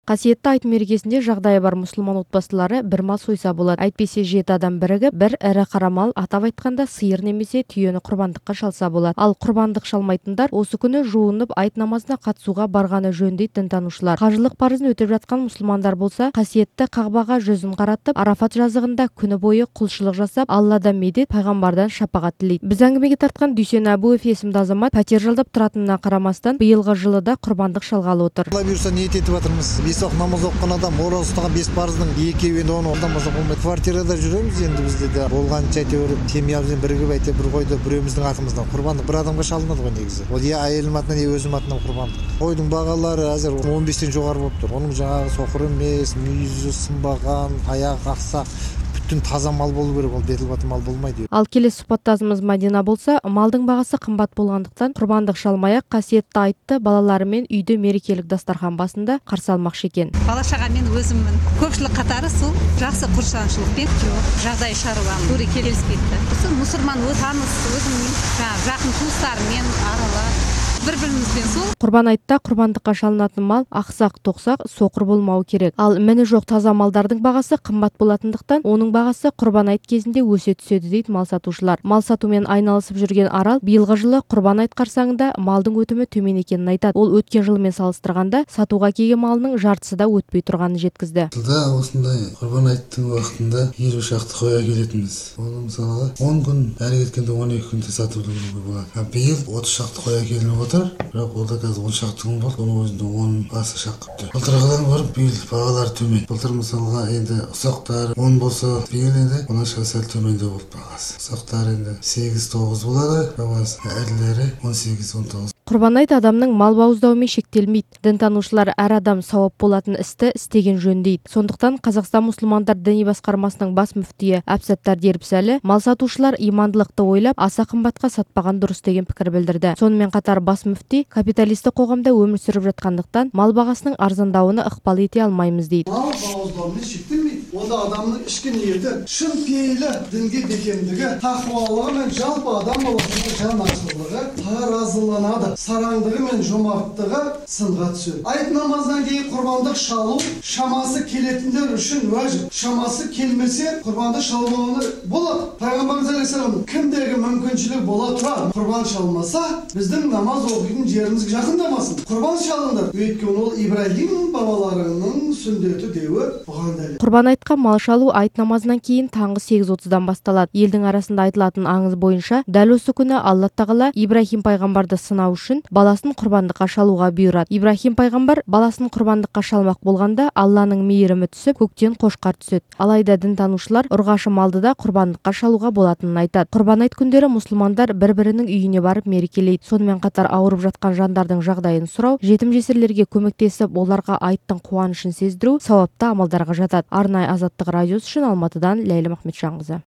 Қасиетті айт мерекесінде жағдайы бар мұсылман отбасылары бір мал сойса болады. Әйтпесе 7 адам бірігіп, бір ірі қара мал, атап айтқанда сиыр немесе түйені құрбандыққа шалса болады. Ал құрбандық шалмайтындар осы күні жуынып айт намазына қатысуға барғаны жөн дейді дінтанушылар. Қажылық парызын өтеп жатқан мұсылмандар болса, қасиетті Қағбаға жүзін қаратып, Арафат жазығында күні бойы құлшылық жасап, Алладан медет, пайғамбардан шапағат тілейді. Біз әңгімеге тартқан Дүйсен Әбуев есімді азамат пәтер жалдап тұратынына қарамастан, биылғы жылы да құрбандық шалғалы отыр. Алла бұйырса ниет етіп жатырмыз. 5 уақыт намаз оқыған адам, ораза ұстаған 5 парыздың 2-еуі оны орындамаса болмайды. Квартирада жүреміз енді бізде де. Болғанша әйтеуір семьямызбен бірігіп әйтеуір бір қойды біреуміздің атымыздан құрбандық бір адамға шалынады ғой негізі. Ол я әйелім атынан, я өзім атынан құрбандық. Қойдың бағалары әзір 15-тен жоғары болып тұр. Оның жаңағы соқыр емес, мүйізі сынбаған, аяқ ақсақ, бүтін таза мал болу керек, ол бетілбаты мал болмайды. Ал келесі сұхбаттасымыз Мадина болса, малдың бағасы қымбат болғандықтан құрбандық шалмай-ақ қасиетті айтты балаларымен үйде мерекелік дастархан басында қарсы алмақшы екен. Бала-шағамен өзіммін. Көпшілік қатары сол жақсы құршаншылықпен жоқ, жағдай шаруам көре келіспейді. Осы мұсылман таныс өзімнің жақын туыстарымен аралас бір-бірімізбен сол. Құрбан айтта құрбандыққа шалынатын мал ақсақ, тоқсақ, соқыр болмауы керек. Ал міні жоқ таза малдардың бағасы қымбат болатындықтан, оның бағасы құрбан айт кезінде өсе түседі дейді мал сатушылар. Мал сатумен айналысып жүрген Арал биылғы жылы құрбан айт қарсаңында малдың өтімі төмен екенін айтады. Ол өткен жылмен салыстырғанда сатуға келген малының жартысы да өтпей тұрғанын жеткізді. Жылда осындай құрбан айттың уақытында 20 шақты қоя келетінбіз. Оны мысалға 10 күн, әрі кеткенде 12 күнде сатуды болады. Биыл 30 шақты қоя келініп отыр. Бірақ ол да қазір 10 шақты күн болды, оның өзінде 10 басы шаққыпты. Былтырғыдан көріп биыл бағалар төмен. Былтыр мысалға енді ұсақтар 10 болса, биыл енді онан сәл төмендеу болды бағасы. Ұсақтар енді 8-9 болады, бағасы әрлері 18-19. Құрбан айт адамның мал бауыздауымен шектелмейді. Дінтанушылар әр адам сауап болатын істі істеген жөн дейді. Сондықтан Қазақстан мұсылмандар діни басқармасының бас мүфтиі Әбсаттар Дербісәлі мал сатушылар имандылықты ойлап, аса қымбатқа сатпаған дұрыс деген пікір білдірді. Сонымен қатар бас мүфти капиталистік қоғамда өмір сүріп жатқандықтан мал бағасының арзандауына ықпал ете алмаймыз дейді. Мал бауыздауымен шектелмейді. Онда адамның ішкі ниеті, шын пейілі, дінге бекемдігі, тақуалығы мен жалпы адам баласының жан ашырлығы таразыланады. Сараңдығы мен жомарттығы сынға түседі. Айт намаздан кейін құрбандық шалу шамасы келетіндер үшін уәжіп. Шамасы келмесе құрбандық шалмауына болады. Пайғамбарымыз алейхиссалам кімдегі мүмкіншілік бола тұра құрбан шалмаса, біздің намаз оқитын жерімізге жақындамасын. Құрбан шалыңдар. Өйткені ол Ибрахим бабаларының сүндеті деуі бұған дәлел. Құрбан айтқа мал шалу айт намазынан кейін таңғы 8:30-дан басталады. Елдің арасында айтылатын аңыз бойынша, дәл осы күні Алла тағала Ибрахим пайғамбарды сынау үшін баласын құрбандыққа шалуға бұйырады. Ибрахим пайғамбар баласын құрбандыққа шалмақ болғанда Алланың мейірімі түсіп, көктен қошқар түседі. Алайда дінтанушылар ұрғашы малды да құрбандыққа шалуға болатынын айтады. Құрбан айт күндері мұсылмандар бір-бірінің үйіне барып мерекелейді. Сонымен қатар ауырып жатқан жандардың жағдайын сұрау, жетім жесірлерге көмектесіп, оларға айттың қуанышын сездіру сауапты амалдарға жатады. Арнайы Азаттық радиосы үшін Алматыдан Ләйлі Махметжанқызы.